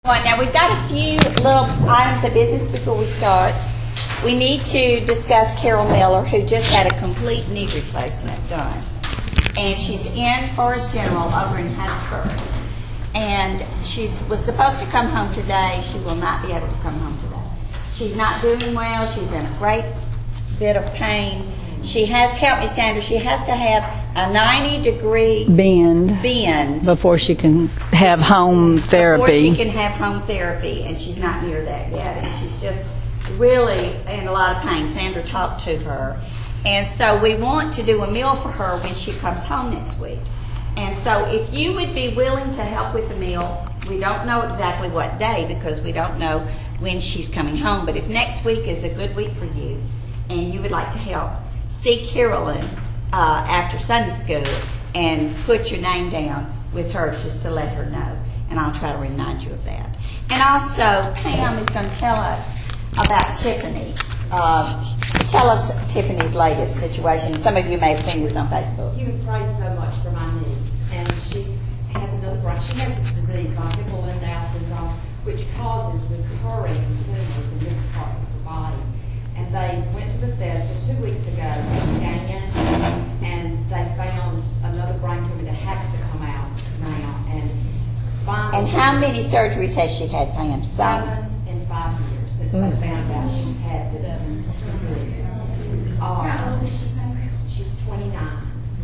Now we've got a few little items of business before we start. We need to discuss Carol Miller, who just had a complete knee replacement done. And she's in Forest General over in Huntsburg. And she was supposed to come home today. She will not be able to come home today. She's not doing well. She's in a great bit of pain. She has, help me Sandra, she has to have a 90-degree bend before she can have home therapy. Before she can have home therapy, and she's not near that yet. And she's just really in a lot of pain. Sandra talked to her. And so we want to do a meal for her when she comes home next week. And so if you would be willing to help with the meal, we don't know exactly what day because we don't know when she's coming home. But if next week is a good week for you and you would like to help, see Carolyn after Sunday school and put your name down with her just to let her know. And I'll try to remind you of that. And also, Pam is going to tell us about Tiffany. Tell us Tiffany's latest situation. Some of you may have seen this on Facebook. You have prayed so much for my niece, and she has this disease, multiple Lindau syndrome, which causes recurring tumors in different parts of her body. And they went to Bethesda 2 weeks ago and scanned, and they found another brain tumor that has to come out now. And spinal. And how many surgeries has she had, Pam? 7 in 5 years since they found out she's had this disease. How old is she? She's 29.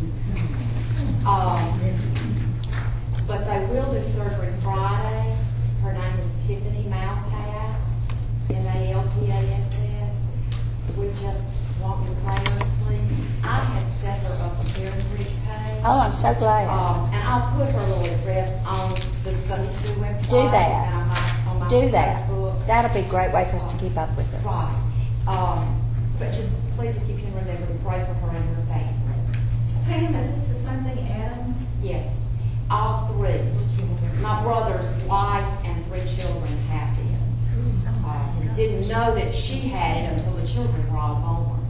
But they will do surgery Friday. Her name is Tiffany Malpass, Malpass. We just want your prayers, please. I have set her up a Heritage page. Oh, I'm so glad. And I'll put her little address on the Sunday school website. Do that. And on my Do that. Facebook. That'll be a great way for us to keep up with her. Right. But just please, if you can remember to pray for her and her family. Pam, is this the same thing Adam? Yes. All three. My brother's wife and 3 children have this. Didn't know that she had it until the children were all born.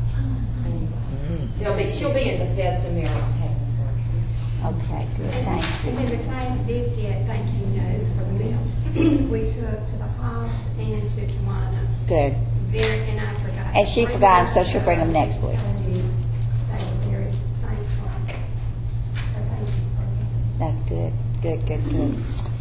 She'll be in Bethesda, Maryland, having the surgery. Okay, good. Thank you. And the class did get thank you notes for the meals. We took to the Hobbs and to Tawana. Good. And I forgot. And she forgot them, so she'll bring them next week. They were very thankful. So thank you for that. That's good. Good.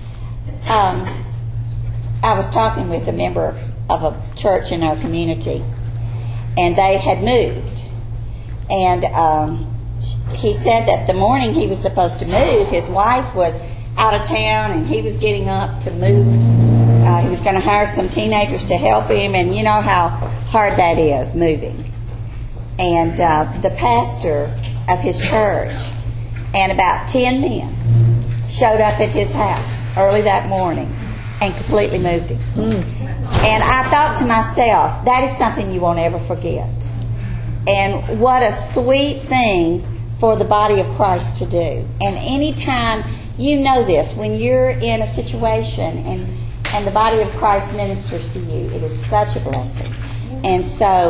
I was talking with a member of a church in our community, and they had moved. And he said that the morning he was supposed to move, his wife was out of town, and he was getting up to move. He was going to hire some teenagers to help him, and you know how hard that is, moving. And the pastor of his church and about 10 men showed up at his house early that morning and completely moved him. And I thought to myself, that is something you won't ever forget. And what a sweet thing for the body of Christ to do. And anytime, you know this, when you're in a situation and the body of Christ ministers to you, it is such a blessing. And so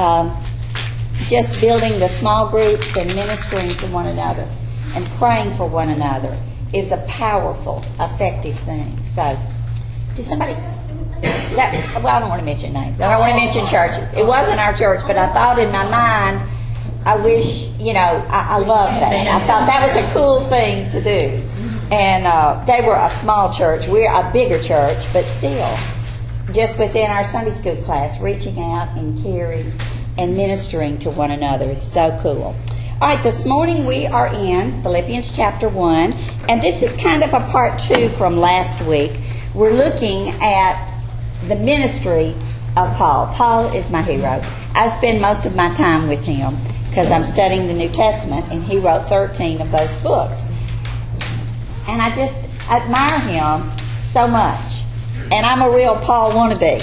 just building the small groups and ministering to one another and praying for one another is a powerful, effective thing. So, did somebody... well, I don't want to mention names. I don't want to mention churches. It wasn't our church, but I thought in my mind, I wish, I loved that. I thought that was a cool thing to do. And they were a small church. We're a bigger church, but still, just within our Sunday school class, reaching out and caring and ministering to one another is so cool. All right, this morning we are in Philippians chapter 1, and this is kind of a part 2 from last week. We're looking at the ministry of Paul. Paul is my hero. I spend most of my time with him because I'm studying the New Testament, and he wrote 13 of those books. And I just admire him so much. And I'm a real Paul wannabe.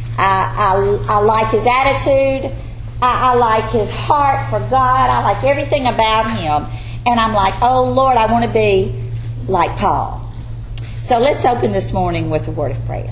I like his attitude. I like his heart for God. I like everything about him. And I'm like, oh, Lord, I want to be like Paul. So let's open this morning with a word of prayer.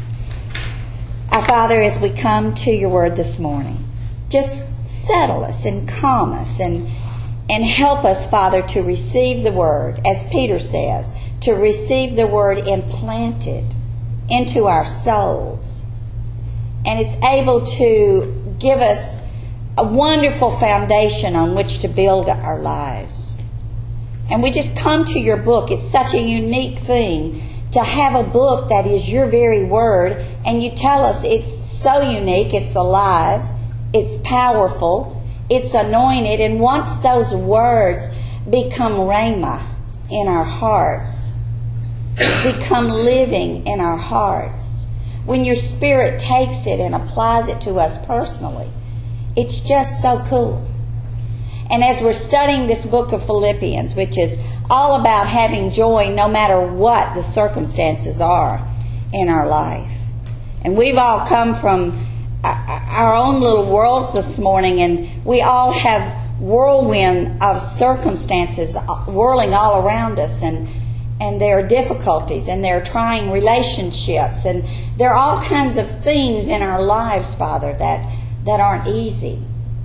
Our Father, as we come to your word this morning, just settle us and calm us and help us, Father, to receive the word, as Peter says, to receive the word implanted into our souls. And it's able to give us a wonderful foundation on which to build our lives. And we just come to your book. It's such a unique thing to have a book that is your very word, and you tell us it's so unique, it's alive, it's powerful, it's anointed, and once those words become rhema in our hearts, become living in our hearts, when your Spirit takes it and applies it to us personally, it's just so cool. And as we're studying this book of Philippians, which is all about having joy no matter what the circumstances are in our life. And we've all come from our own little worlds this morning, and we all have whirlwind of circumstances whirling all around us, and there are difficulties, and there are trying relationships, and there are all kinds of things in our lives, Father, that aren't easy.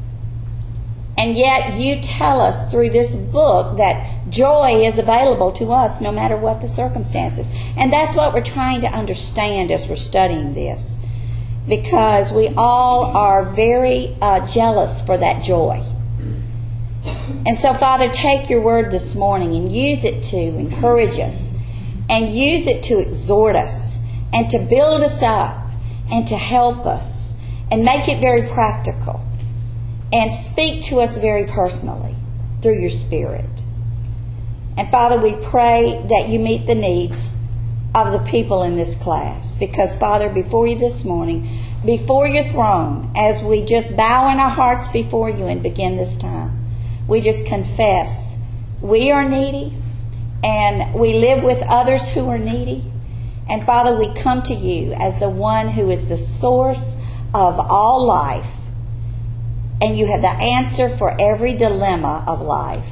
And yet you tell us through this book that joy is available to us no matter what the circumstances. And that's what we're trying to understand as we're studying this. Because we all are very jealous for that joy. And so, Father, take your word this morning and use it to encourage us. And use it to exhort us. And to build us up. And to help us. And make it very practical. And speak to us very personally through your Spirit. And Father, we pray that you meet the needs of the people in this class. Because, Father, before you this morning, before your throne, as we just bow in our hearts before you and begin this time, we just confess we are needy and we live with others who are needy. And Father, we come to you as the one who is the source of all life. And you have the answer for every dilemma of life.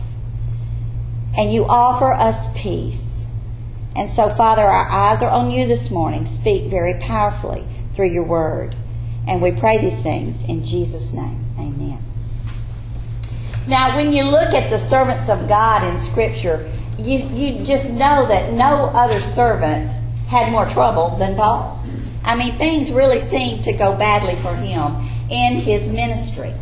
And you offer us peace. And so, Father, our eyes are on you this morning. Speak very powerfully through your word. And we pray these things in Jesus' name. Amen. Now, when you look at the servants of God in Scripture, you just know that no other servant had more trouble than Paul. I mean, things really seemed to go badly for him in his ministry.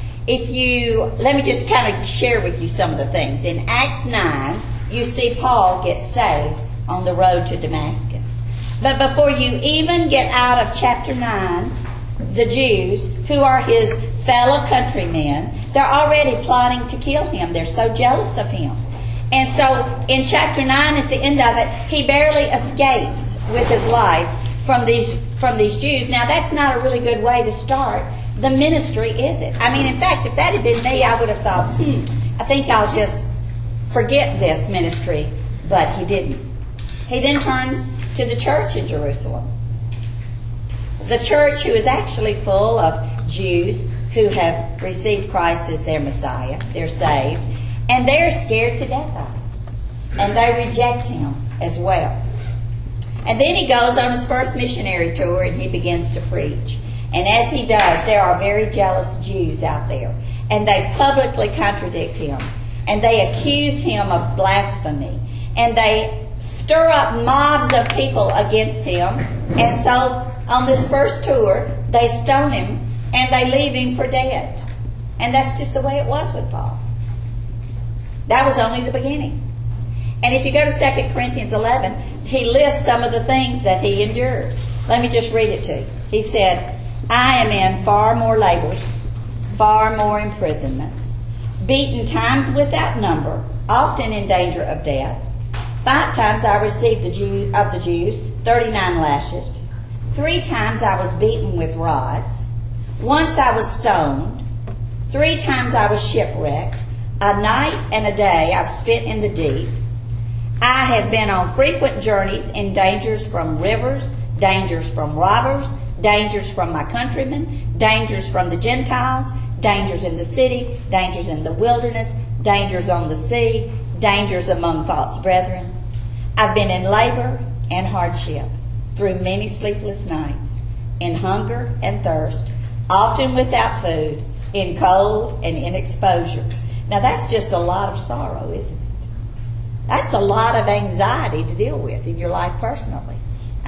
Let me just kind of share with you some of the things. In Acts 9, you see Paul get saved on the road to Damascus. But before you even get out of chapter 9, the Jews, who are his fellow countrymen, they're already plotting to kill him. They're so jealous of him. And so in chapter 9, at the end of it, he barely escapes with his life from these Jews. Now, that's not a really good way to start the ministry, is it? I mean, in fact, if that had been me, I would have thought, I think I'll just forget this ministry. But he didn't. He then turns to the church in Jerusalem. The church who is actually full of Jews who have received Christ as their Messiah. They're saved. And they're scared to death of him. And they reject him as well. And then he goes on his first missionary tour and he begins to preach. And as he does, there are very jealous Jews out there. And they publicly contradict him. And they accuse him of blasphemy. And they stir up mobs of people against him. And so on this first tour, they stone him and they leave him for dead. And that's just the way it was with Paul. That was only the beginning. And if you go to 2 Corinthians 11, he lists some of the things that he endured. Let me just read it to you. He said, I am in far more labors, far more imprisonments, beaten times without number, often in danger of death. 5 times I received the Jews 39 lashes. 3 times I was beaten with rods. Once I was stoned. 3 times I was shipwrecked. A night and a day I've spent in the deep. I have been on frequent journeys in dangers from rivers, dangers from robbers, dangers from my countrymen, dangers from the Gentiles, dangers in the city, dangers in the wilderness, dangers on the sea, dangers among false brethren. I've been in labor and hardship, through many sleepless nights, in hunger and thirst, often without food, in cold and in exposure. Now that's just a lot of sorrow, isn't it? That's a lot of anxiety to deal with in your life personally.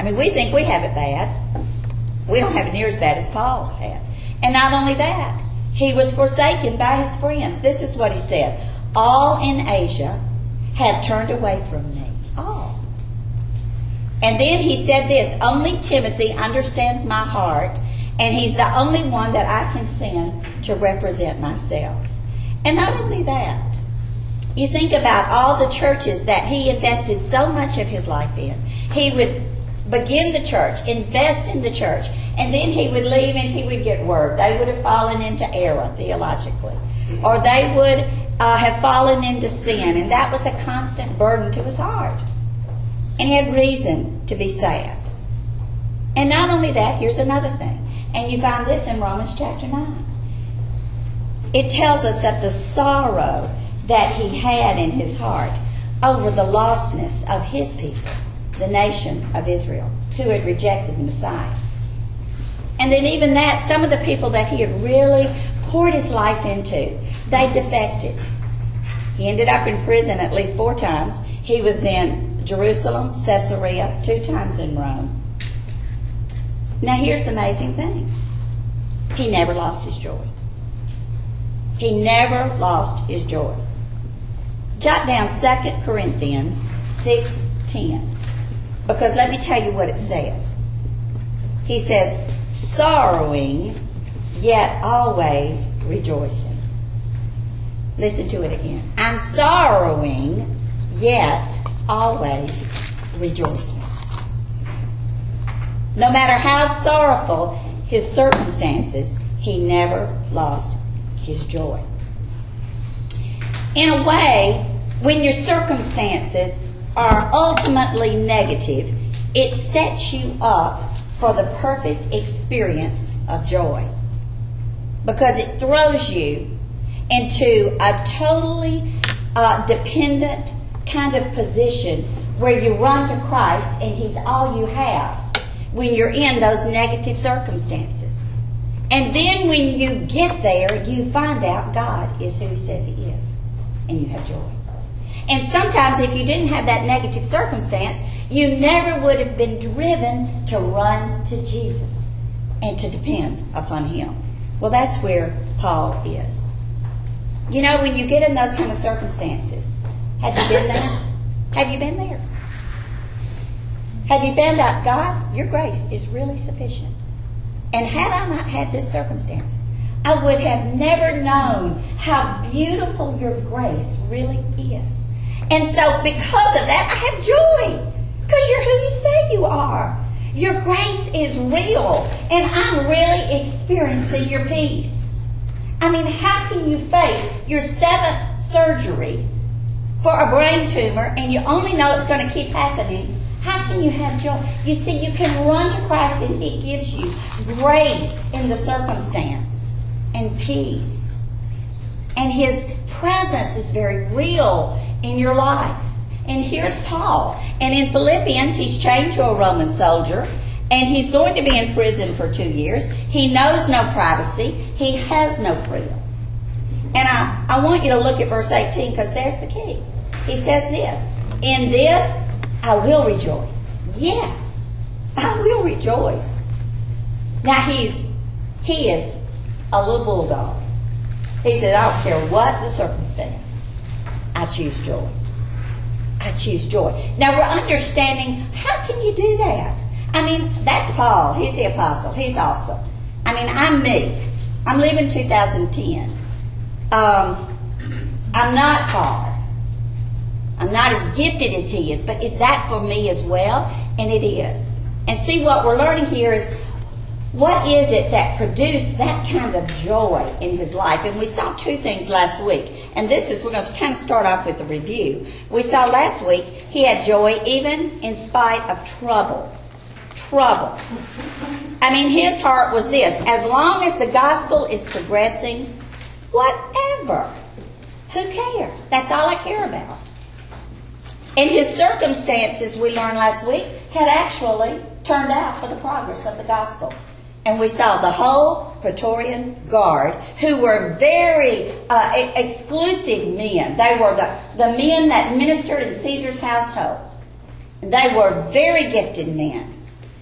I mean, we think we have it bad. We don't have it near as bad as Paul had. And not only that, he was forsaken by his friends. This is what he said. All in Asia have turned away from me. All. And then he said this, only Timothy understands my heart, and he's the only one that I can send to represent myself. And not only that, you think about all the churches that he invested so much of his life in. He would begin the church, invest in the church, and then he would leave and he would get word. They would have fallen into error theologically, or they would have fallen into sin, and that was a constant burden to his heart. And he had reason to be sad. And not only that, here's another thing, and you find this in Romans chapter 9. It tells us that the sorrow that he had in his heart over the lostness of his people, the nation of Israel, who had rejected the Messiah. And then even that, some of the people that he had really poured his life into, they defected. He ended up in prison at least 4 times. He was in Jerusalem, Caesarea, 2 times in Rome. Now here's the amazing thing. He never lost his joy. He never lost his joy. Jot down 2 Corinthians 6:10. Because let me tell you what it says. He says, sorrowing, yet always rejoicing. Listen to it again. I'm sorrowing, yet always rejoicing. No matter how sorrowful his circumstances, he never lost his joy. In a way, when your circumstances are ultimately negative, it sets you up for the perfect experience of joy. Because it throws you into a totally dependent kind of position where you run to Christ and He's all you have when you're in those negative circumstances. And then when you get there, you find out God is who He says He is. And you have joy. And sometimes if you didn't have that negative circumstance, you never would have been driven to run to Jesus and to depend upon Him. Well, that's where Paul is. You know, when you get in those kind of circumstances, have you been there? Have you been there? Have you found out, God, your grace is really sufficient? And had I not had this circumstance, I would have never known how beautiful your grace really is. And so because of that, I have joy. Because you're who you say you are. Your grace is real. And I'm really experiencing your peace. I mean, how can you face your 7th surgery for a brain tumor and you only know it's going to keep happening? How can you have joy? You see, you can run to Christ and He gives you grace in the circumstance and peace. And His presence is very real in your life. And here's Paul. And in Philippians, he's chained to a Roman soldier. And he's going to be in prison for 2 years. He knows no privacy. He has no freedom. And I want you to look at verse 18 because there's the key. He says this, in this I will rejoice. Yes, I will rejoice. Now he is a little bulldog. He said, I don't care what the circumstance. I choose joy. I choose joy. Now we're understanding, how can you do that? I mean, that's Paul. He's the apostle. He's awesome. I mean, I'm me. I'm living 2010. I'm not Paul. I'm not as gifted as he is, but is that for me as well? And it is. And see, what we're learning here is, what is it that produced that kind of joy in his life? And we saw 2 things last week. And we're going to kind of start off with the review. We saw last week he had joy even in spite of trouble. Trouble. I mean, his heart was this: as long as the gospel is progressing, whatever. Who cares? That's all I care about. And his circumstances, we learned last week, had actually turned out for the progress of the gospel. And we saw the whole Praetorian Guard, who were very exclusive men. They were the men that ministered in Caesar's household. They were very gifted men.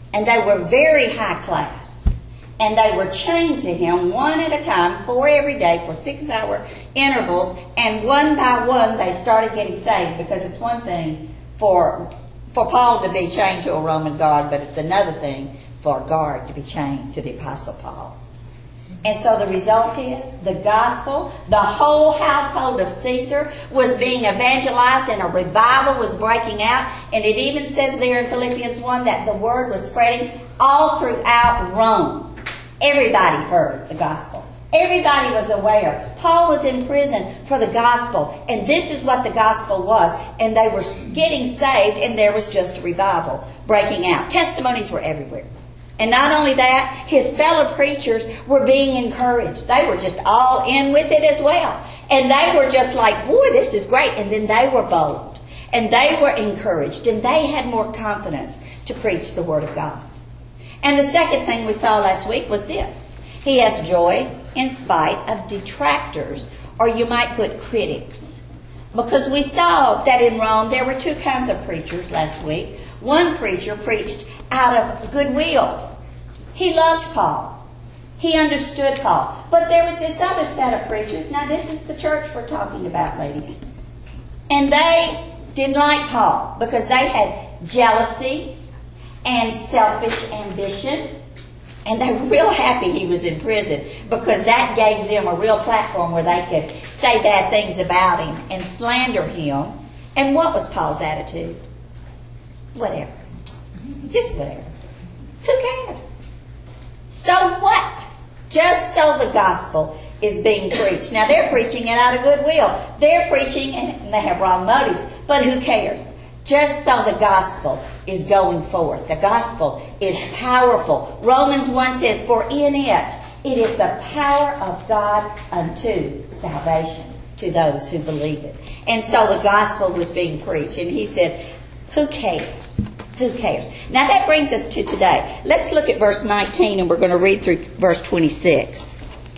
And they were very high class. And they were chained to him one at a time, 4 every day for 6-hour intervals. And one by one they started getting saved, because it's one thing for Paul to be chained to a Roman guard, but it's another thing for a guard to be chained to the Apostle Paul. And so the result is the gospel, the whole household of Caesar was being evangelized, and a revival was breaking out. And it even says there in Philippians 1 that the word was spreading all throughout Rome. Everybody heard the gospel. Everybody was aware. Paul was in prison for the gospel, and this is what the gospel was. And they were getting saved, and there was just a revival breaking out. Testimonies were everywhere. And not only that, his fellow preachers were being encouraged. They were just all in with it as well. And they were just like, boy, this is great. And then they were bold. And they were encouraged. And they had more confidence to preach the Word of God. And the second thing we saw last week was this. He has joy in spite of detractors, or you might put critics. Because we saw that in Rome there were two kinds of preachers last week. One preacher preached out of goodwill. He loved Paul. He understood Paul. But there was this other set of preachers. Now this is the church we're talking about, ladies. And they didn't like Paul because they had jealousy and selfish ambition. And they were real happy he was in prison, because that gave them a real platform where they could say bad things about him and slander him. And what was Paul's attitude? Whatever. Just whatever. Who cares? So what? Just so the gospel is being preached. Now they're preaching it out of goodwill. They're preaching and they have wrong motives. But who cares? Just so the gospel is going forth. The gospel is powerful. Romans 1 says, for in it is the power of God unto salvation to those who believe it. And so the gospel was being preached. And he said, who cares? Who cares? Now that brings us to today. Let's look at verse 19, and we're going to read through verse 26.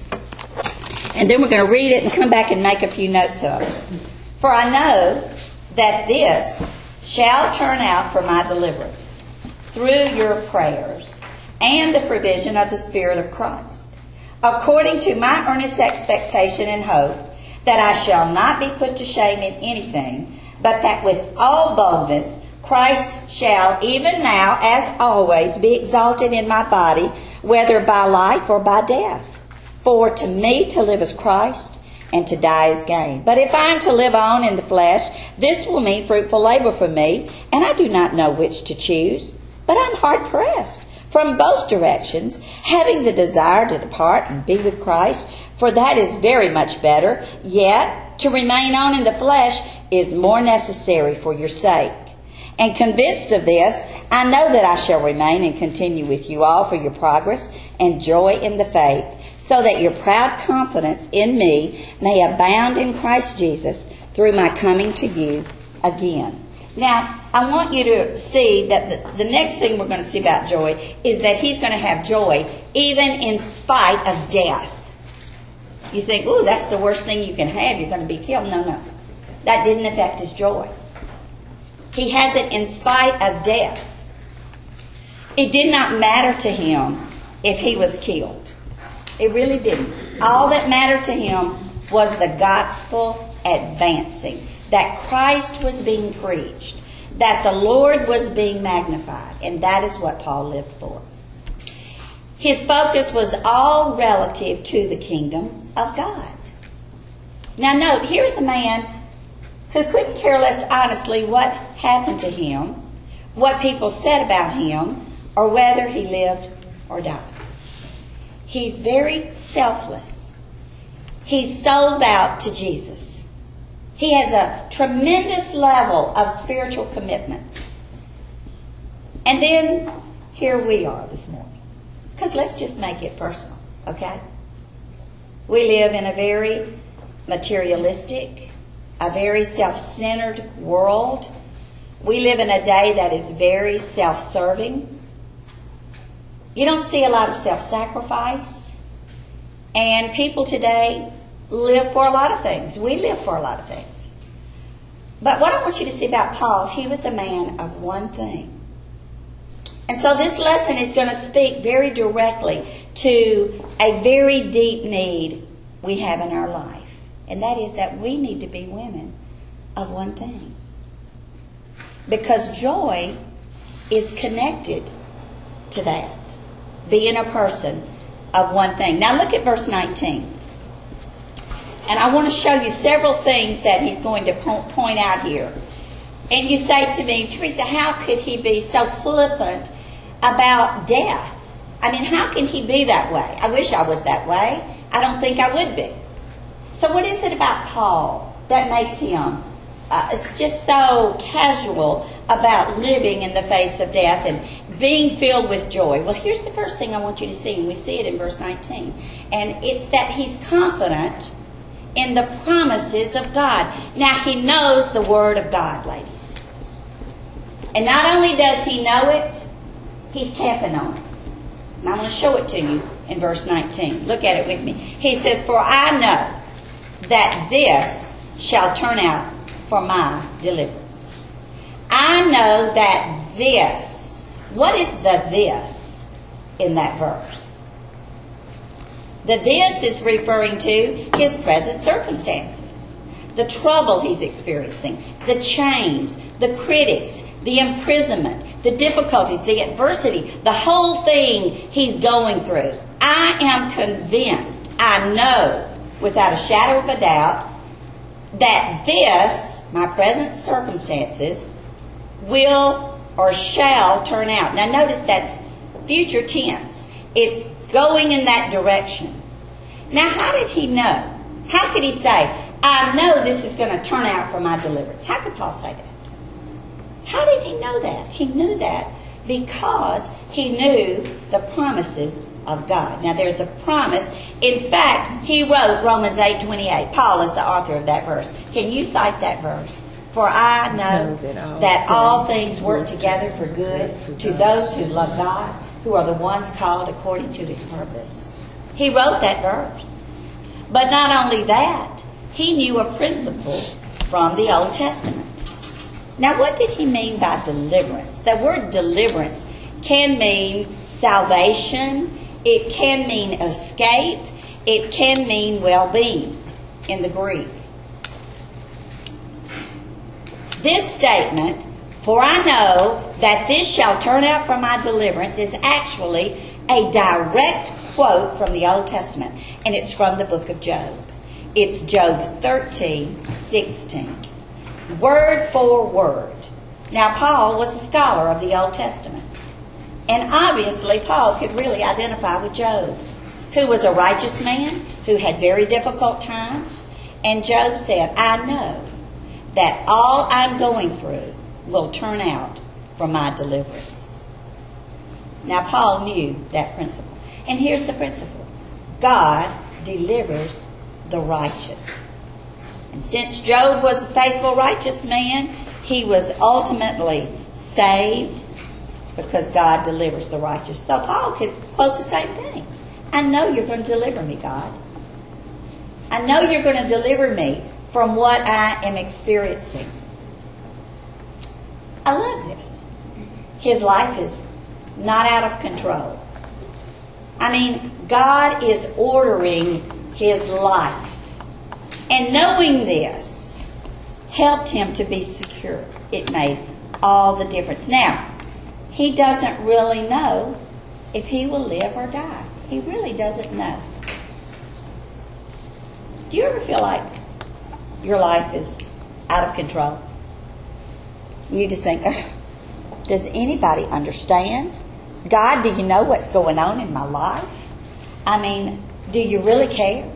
And then we're going to read it and come back and make a few notes of it. For I know that this shall turn out for my deliverance through your prayers and the provision of the Spirit of Christ, according to my earnest expectation and hope that I shall not be put to shame in anything, but that with all boldness Christ shall, even now, as always, be exalted in my body, whether by life or by death. For to me to live is Christ, and to die is gain. But if I am to live on in the flesh, this will mean fruitful labor for me, and I do not know which to choose. But I'm hard pressed from both directions, having the desire to depart and be with Christ, for that is very much better. Yet to remain on in the flesh is more necessary for your sake. And convinced of this, I know that I shall remain and continue with you all for your progress and joy in the faith, so that your proud confidence in me may abound in Christ Jesus through my coming to you again. Now, I want you to see that the next thing we're going to see about joy is that he's going to have joy even in spite of death. You think, oh, that's the worst thing you can have. You're going to be killed. No. That didn't affect his joy. He has it in spite of death. It did not matter to him if he was killed. It really didn't. All that mattered to him was the gospel advancing, that Christ was being preached, that the Lord was being magnified, and that is what Paul lived for. His focus was all relative to the kingdom of God. Now note, here's a man who couldn't care less honestly what happened to him, what people said about him, or whether he lived or died. He's very selfless. He's sold out to Jesus. He has a tremendous level of spiritual commitment. And then here we are this morning. Because let's just make it personal, okay? We live in a very materialistic, a very self-centered world. We live in a day that is very self-serving. You don't see a lot of self-sacrifice. And people today live for a lot of things. We live for a lot of things. But what I want you to see about Paul, he was a man of one thing. And so this lesson is going to speak very directly to a very deep need we have in our life. And that is that we need to be women of one thing. Because joy is connected to that. Being a person of one thing. Now look at verse 19. And I want to show you several things that he's going to point out here. And you say to me, Teresa, how could he be so flippant about death? I mean, how can he be that way? I wish I was that way. I don't think I would be. So what is it about Paul that makes him it's just so casual about living in the face of death and being filled with joy? Well, here's the first thing I want you to see, and we see it in verse 19. And it's that he's confident in the promises of God. Now, he knows the Word of God, ladies. And not only does he know it, he's camping on it. And I'm going to show it to you in verse 19. Look at it with me. He says, for I know that this shall turn out for my deliverance. I know that this. What is the this in that verse? The this is referring to his present circumstances. The trouble he's experiencing, the chains, the critics, the imprisonment, the difficulties, the adversity, the whole thing he's going through. I am convinced, I know without a shadow of a doubt, that this, my present circumstances, will or shall turn out. Now notice that's future tense. It's going in that direction. Now how did he know? How could he say, I know this is going to turn out for my deliverance? How could Paul say that? How did he know that? He knew that because he knew the promises of God. Now there's a promise. In fact, he wrote Romans 8:28. Paul is the author of that verse. Can you cite that verse? For I know that all things work together for good to those who love God, who are the ones called according to his purpose. He wrote that verse. But not only that, he knew a principle from the Old Testament. Now, what did he mean by deliverance? The word deliverance can mean salvation. It can mean escape. It can mean well-being in the Greek. This statement, for I know that this shall turn out for my deliverance, is actually a direct quote from the Old Testament. And it's from the book of Job. It's Job 13:16. Word for word. Now, Paul was a scholar of the Old Testament. And obviously, Paul could really identify with Job, who was a righteous man, who had very difficult times. And Job said, I know that all I'm going through will turn out for my deliverance. Now, Paul knew that principle. And here's the principle. God delivers the righteous. And since Job was a faithful, righteous man, he was ultimately saved because God delivers the righteous. So Paul could quote the same thing. I know you're going to deliver me, God. I know you're going to deliver me from what I am experiencing. I love this. His life is not out of control. I mean, God is ordering his life. And knowing this helped him to be secure. It made all the difference. Now, he doesn't really know if he will live or die. He really doesn't know. Do you ever feel like your life is out of control? You just think, does anybody understand? God, do you know what's going on in my life? I mean, do you really care?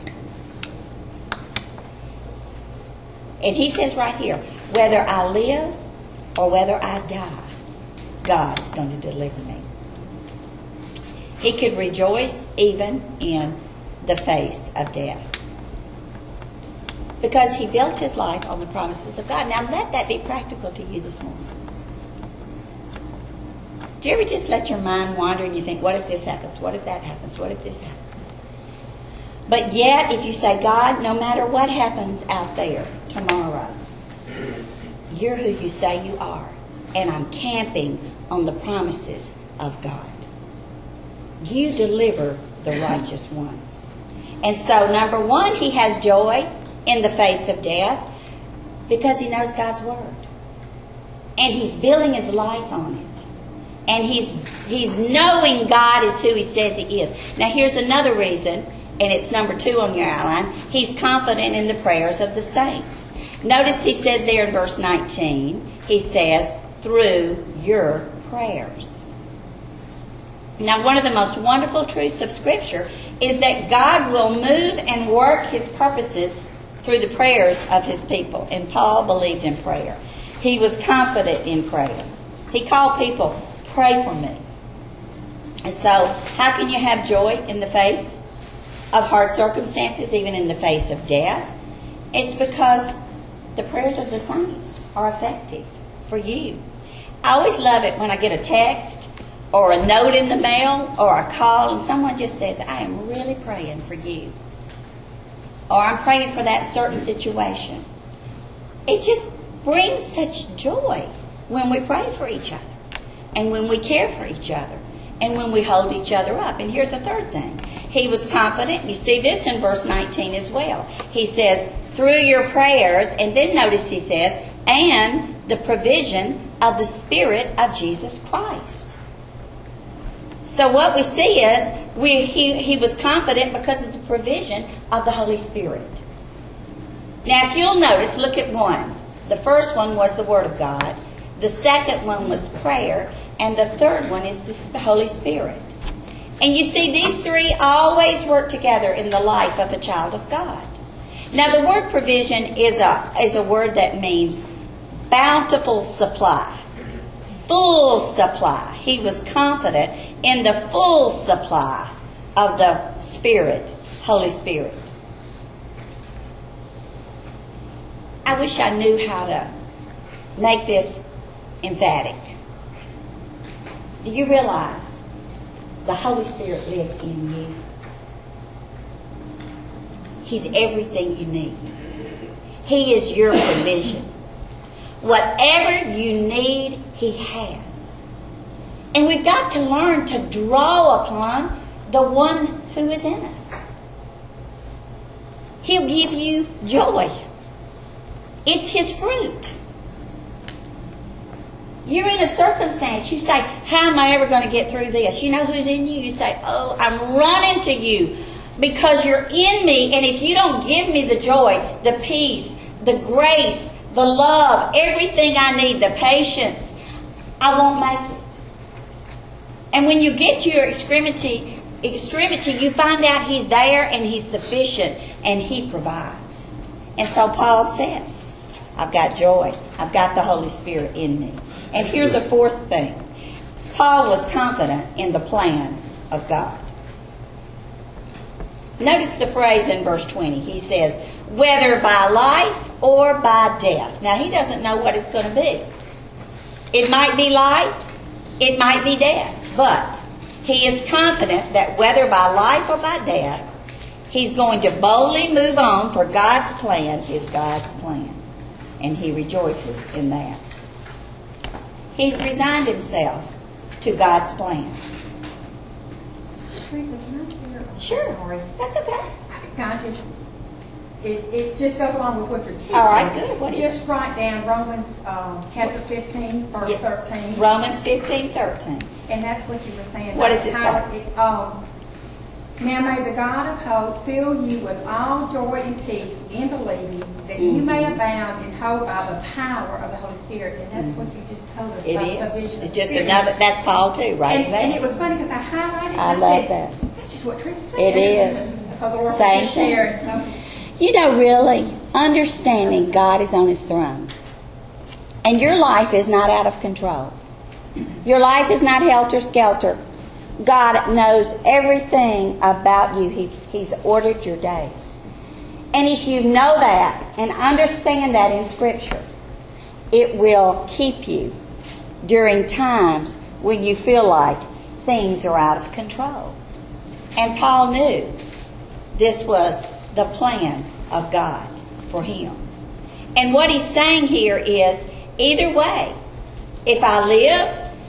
And he says right here, whether I live or whether I die, God is going to deliver me. He could rejoice even in the face of death, because he built his life on the promises of God. Now let that be practical to you this morning. Do you ever just let your mind wander and you think, what if this happens? What if that happens? What if this happens? But yet, if you say, God, no matter what happens out there tomorrow, you're who you say you are. And I'm camping on the promises of God. You deliver the righteous ones. And so, number one, he has joy in the face of death because he knows God's Word. And he's building his life on it. And he's knowing God is who he says he is. Now, here's another reason, and it's number 2 on your outline. He's confident in the prayers of the saints. Notice he says there in verse 19, he says, through your prayers. Now, one of the most wonderful truths of Scripture is that God will move and work his purposes through the prayers of his people. And Paul believed in prayer. He was confident in prayer. He called people, pray for me. And so, how can you have joy in the face of hard circumstances, even in the face of death? It's because the prayers of the saints are effective for you. I always love it when I get a text or a note in the mail or a call and someone just says, I am really praying for you. Or I'm praying for that certain situation. It just brings such joy when we pray for each other and when we care for each other and when we hold each other up. And here's the third thing. He was confident. You see this in verse 19 as well. He says, through your prayers, and then notice he says, and the provision of the Spirit of Jesus Christ. So what we see is he was confident because of the provision of the Holy Spirit. Now, if you'll notice, look at one. The first one was the Word of God. The second one was prayer. And the third one is the Holy Spirit. And you see, these three always work together in the life of a child of God. Now, the word provision is a word that means bountiful supply, full supply. He was confident in the full supply of the Spirit, Holy Spirit. I wish I knew how to make this emphatic. Do you realize the Holy Spirit lives in you? He's everything you need. He is your provision. Whatever you need, He has. And we've got to learn to draw upon the one who is in us. He'll give you joy. It's His fruit. You're in a circumstance. You say, how am I ever going to get through this? You know who's in you? You say, oh, I'm running to you because you're in me. And if you don't give me the joy, the peace, the grace, the love, everything I need, the patience, I won't make it. And when you get to your extremity, you find out He's there and He's sufficient and He provides. And so Paul says, I've got joy. I've got the Holy Spirit in me. And here's a fourth thing. Paul was confident in the plan of God. Notice the phrase in verse 20. He says, whether by life or by death. Now, he doesn't know what it's going to be. It might be life. It might be death. But he is confident that whether by life or by death, he's going to boldly move on, for God's plan is God's plan. And he rejoices in that. He's resigned himself to God's plan. Teresa, can I share? Sure. Sorry. That's okay. It just goes along with what you're teaching. All right, good. What is just write down Romans chapter 15, verse 13. Romans 15:13. And that's what you were saying. What does it say? Now may the God of hope fill you with all joy and peace in believing, that you may abound in hope by the power of the Holy Spirit. And that's what you just told us It about is. the vision. It's just another, that's Paul too, right? And it was funny because I highlighted it. I love that. That's just what Teresa said. It is. So the Lord Same just thing. shared. So, You know, really, understanding God is on His throne. And your life is not out of control. Your life is not helter-skelter. God knows everything about you. He's ordered your days. And if you know that and understand that in Scripture, it will keep you during times when you feel like things are out of control. And Paul knew this was the plan of God for him. And what he's saying here is, either way, if I live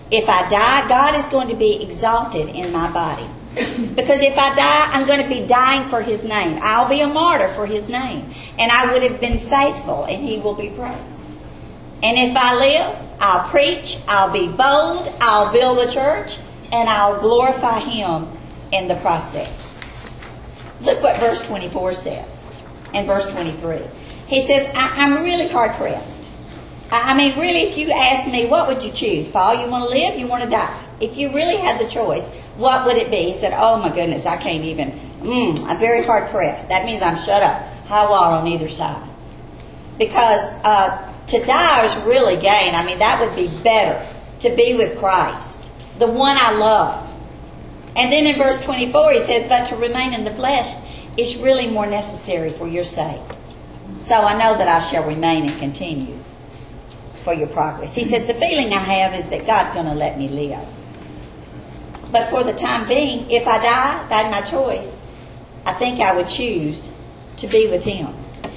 If I die, God is going to be exalted in my body. Because if I die, I'm going to be dying for His name. I'll be a martyr for His name. And I would have been faithful, and He will be praised. And if I live, I'll preach, I'll be bold, I'll build a church, and I'll glorify Him in the process. Look what verse 24 says, and verse 23. He says, I'm really hard-pressed. I mean, really, if you ask me, what would you choose, Paul? You want to live? You want to die? If you really had the choice, what would it be? He said, oh my goodness, I can't even. I'm very hard-pressed. That means I'm shut up, high water on either side. Because to die is really gain. I mean, that would be better, to be with Christ, the one I love. And then in verse 24 he says, but to remain in the flesh is really more necessary for your sake. So I know that I shall remain and continue for your progress. He says, the feeling I have is that God's going to let me live. But for the time being, if I die, if I had my choice, I think I would choose to be with Him.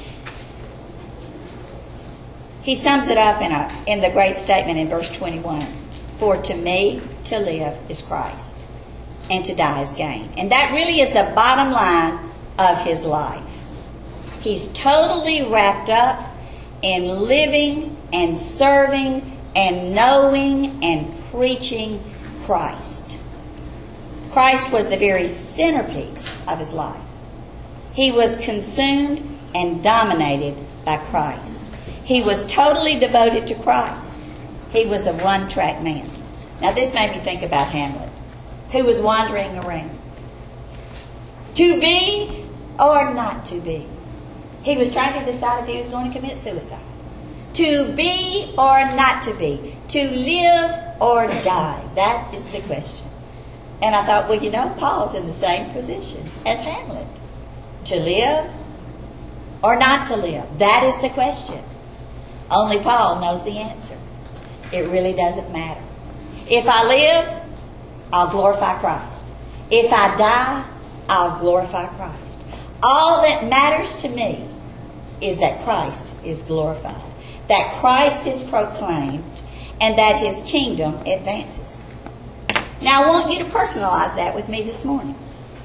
He sums it up in the great statement in verse 21. For to me, to live is Christ, and to die is gain. And that really is the bottom line of his life. He's totally wrapped up in living and serving and knowing and preaching Christ. Christ was the very centerpiece of his life. He was consumed and dominated by Christ. He was totally devoted to Christ. He was a one-track man. Now this made me think about Hamlet, who was wandering around. To be or not to be. He was trying to decide if he was going to commit suicide. To be or not to be. To live or die. That is the question. And I thought, well, you know, Paul's in the same position as Hamlet. To live or not to live. That is the question. Only Paul knows the answer. It really doesn't matter. If I live, I'll glorify Christ. If I die, I'll glorify Christ. All that matters to me is that Christ is glorified, that Christ is proclaimed, and that His kingdom advances. Now I want you to personalize that with me this morning.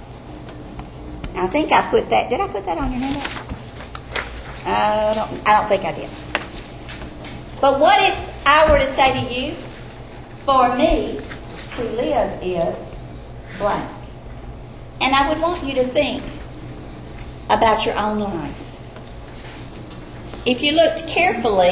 I think I put that. Did I put that on your handout? I don't think I did. But what if I were to say to you, for me to live is blank? And I would want you to think about your own life. If you looked carefully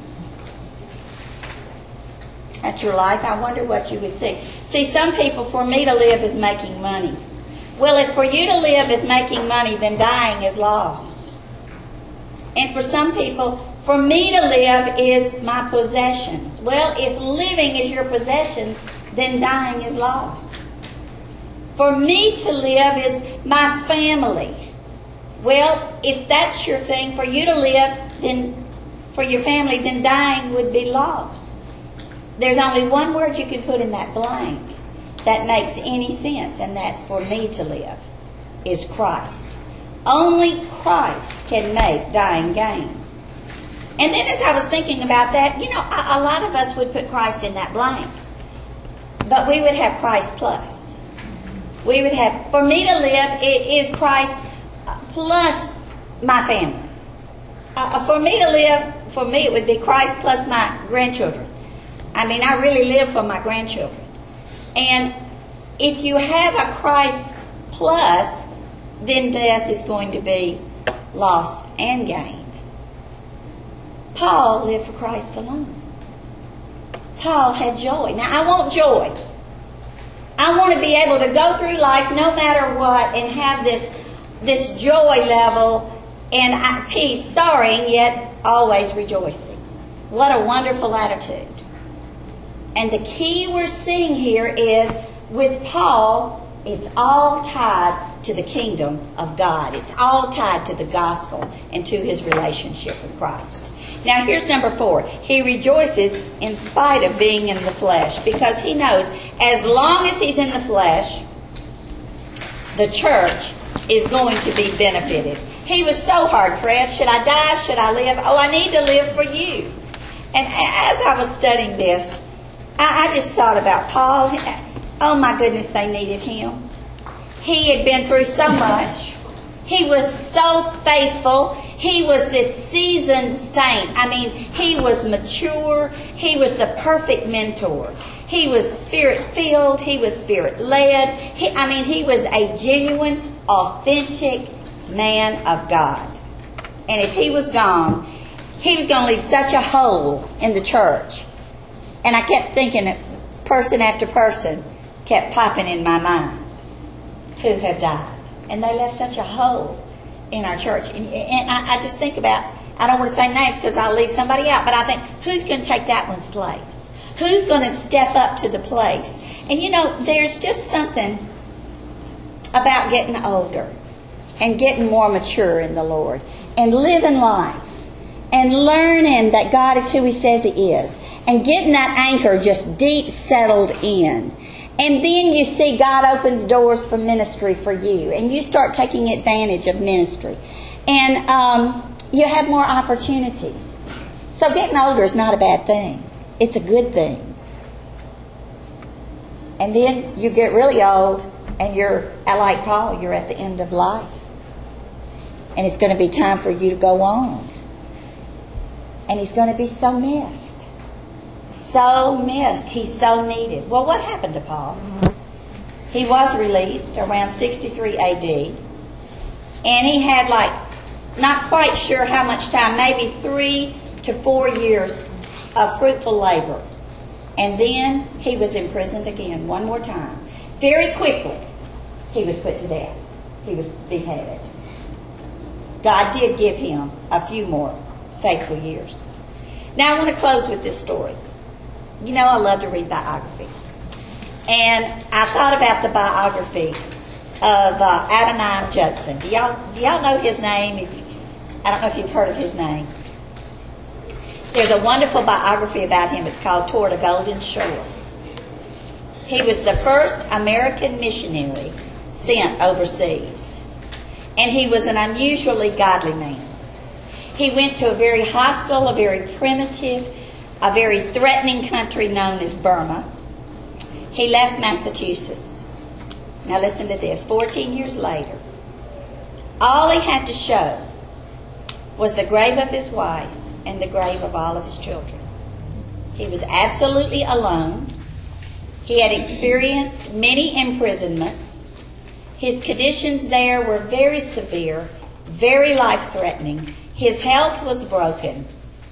at your life, I wonder what you would see. See, some people, for me to live is making money. Well, if for you to live is making money, then dying is loss. And for some people, for me to live is my possessions. Well, if living is your possessions, then dying is loss. For me to live is my family. Well, if that's your thing, for you to live, then for your family, then dying would be loss. There's only one word you can put in that blank that makes any sense, and that's for me to live, is Christ. Only Christ can make dying gain. And then as I was thinking about that, you know, a lot of us would put Christ in that blank. But we would have Christ plus. We would have, for me to live, it is Christ plus my family. For me to live, for me it would be Christ plus my grandchildren. I mean, I really live for my grandchildren. And if you have a Christ plus, then death is going to be loss and gain. Paul lived for Christ alone. Paul had joy. Now, I want joy. I want to be able to go through life no matter what and have this joy level and peace, sorrowing yet always rejoicing. What a wonderful attitude. And the key we're seeing here is, with Paul, it's all tied to the kingdom of God. It's all tied to the gospel and to his relationship with Christ. Now here's number 4. He rejoices in spite of being in the flesh, because he knows as long as he's in the flesh, the church is going to be benefited. He was so hard-pressed. Should I die? Should I live? Oh, I need to live for you. And as I was studying this, I just thought about Paul. Oh my goodness, they needed him. He had been through so much. He was so faithful. He was this seasoned saint. I mean, he was mature. He was the perfect mentor. He was Spirit-filled. He was Spirit-led. He was a genuine, authentic man of God. And if he was gone, he was going to leave such a hole in the church. And I kept thinking, person after person kept popping in my mind who have died. And they left such a hole in our church. And I just think about, I don't want to say names because I'll leave somebody out, but I think, who's going to take that one's place? Who's going to step up to the place? And there's just something about getting older and getting more mature in the Lord and living life and learning that God is who He says He is and getting that anchor just deep settled in. And then you see God opens doors for ministry for you, and you start taking advantage of ministry. And you have more opportunities. So getting older is not a bad thing. It's a good thing. And then you get really old, and you're, like Paul, you're at the end of life. And it's going to be time for you to go on. And he's going to be so missed. So missed. He's so needed. Well, what happened to Paul? He was released around 63 AD. And he had not quite sure how much time, maybe 3 to 4 years of fruitful labor. And then he was imprisoned again one more time. Very quickly, he was put to death. He was beheaded. God did give him a few more faithful years. Now I want to close with this story. I love to read biographies. And I thought about the biography of Adoniram Judson. Do y'all know his name? I don't know if you've heard of his name. There's a wonderful biography about him. It's called Toward a Golden Shore. He was the first American missionary sent overseas. And he was an unusually godly man. He went to a very hostile, a very primitive, a very threatening country known as Burma. He left Massachusetts. Now listen to this. 14 years later, all he had to show was the grave of his wife and the grave of all of his children. He was absolutely alone. He had experienced many imprisonments. His conditions there were very severe, very life-threatening. His health was broken.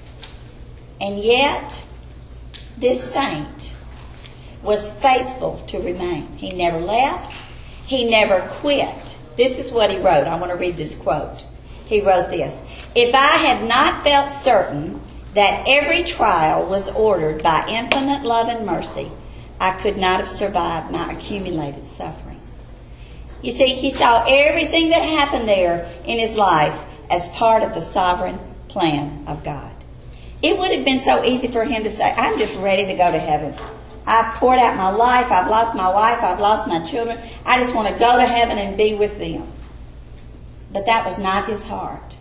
And yet, this saint was faithful to remain. He never left. He never quit. This is what he wrote. I want to read this quote. He wrote this: "If I had not felt certain that every trial was ordered by infinite love and mercy, I could not have survived my accumulated sufferings." You see, he saw everything that happened there in his life as part of the sovereign plan of God. It would have been so easy for him to say, I'm just ready to go to heaven. I've poured out my life. I've lost my wife. I've lost my children. I just want to go to heaven and be with them. But that was not his heart.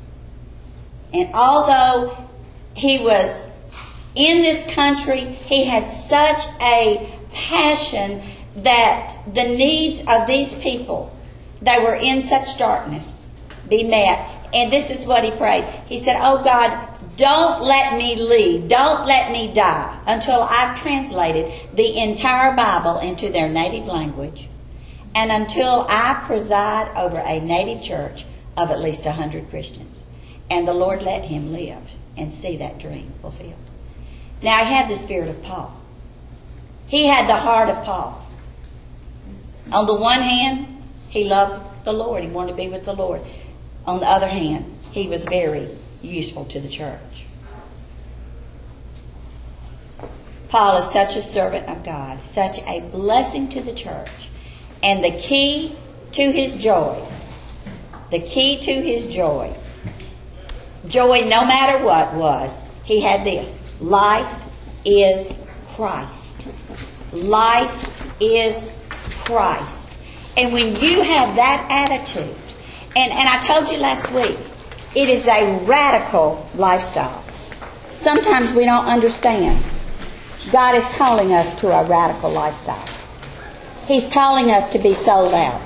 And although he was in this country, he had such a passion that the needs of these people that were in such darkness be met. And this is what he prayed. He said, "Oh God, don't let me leave. Don't let me die until I've translated the entire Bible into their native language and until I preside over a native church of at least 100 Christians." And the Lord let him live and see that dream fulfilled. Now, he had the spirit of Paul. He had the heart of Paul. On the one hand, he loved the Lord. He wanted to be with the Lord. On the other hand, he was very useful to the church. Paul is such a servant of God, such a blessing to the church. And the key to his joy no matter what was, he had this: life is Christ. Life is Christ. And when you have that attitude, and I told you last week, it is a radical lifestyle. Sometimes we don't understand. God is calling us to a radical lifestyle. He's calling us to be sold out.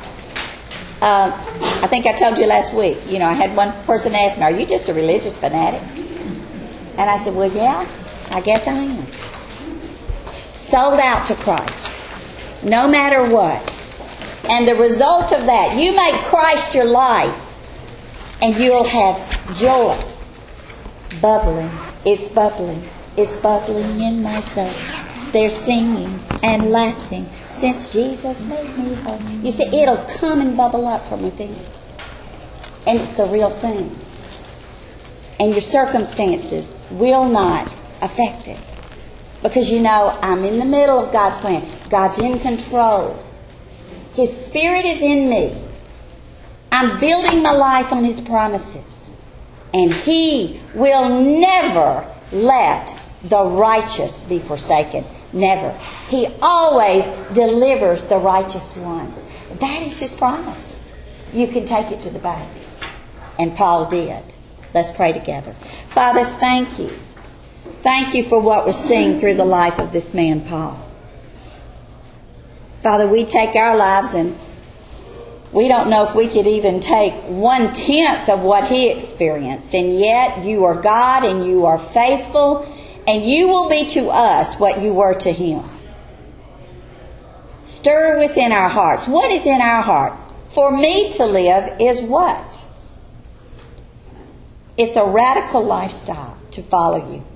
I think I told you last week, I had one person ask me, are you just a religious fanatic? And I said, well, yeah, I guess I am. Sold out to Christ, no matter what. And the result of that, you make Christ your life, and you'll have joy bubbling. It's bubbling. It's bubbling in my soul. They're singing and laughing since Jesus made me whole. You see, it'll come and bubble up from within. And it's the real thing. And your circumstances will not affect it. Because I'm in the middle of God's plan. God's in control. His Spirit is in me. I'm building my life on His promises. And He will never let the righteous be forsaken. Never. He always delivers the righteous ones. That is His promise. You can take it to the bank. And Paul did. Let's pray together. Father, thank you. Thank you for what we're seeing through the life of this man, Paul. Father, we take our lives and we don't know if we could even take 1/10 of what he experienced. And yet you are God and you are faithful and you will be to us what you were to him. Stir within our hearts. What is in our heart? For me to live is what? It's a radical lifestyle to follow you.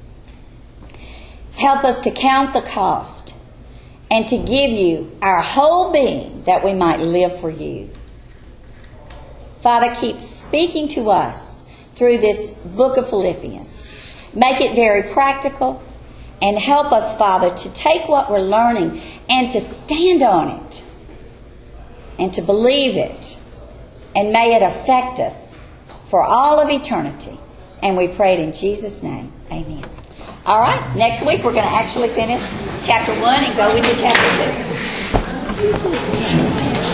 Help us to count the cost and to give you our whole being that we might live for you. Father, keep speaking to us through this book of Philippians. Make it very practical and help us, Father, to take what we're learning and to stand on it and to believe it. And may it affect us for all of eternity. And we pray it in Jesus' name. Amen. All right, next week we're going to actually finish chapter 1 and go into chapter 2.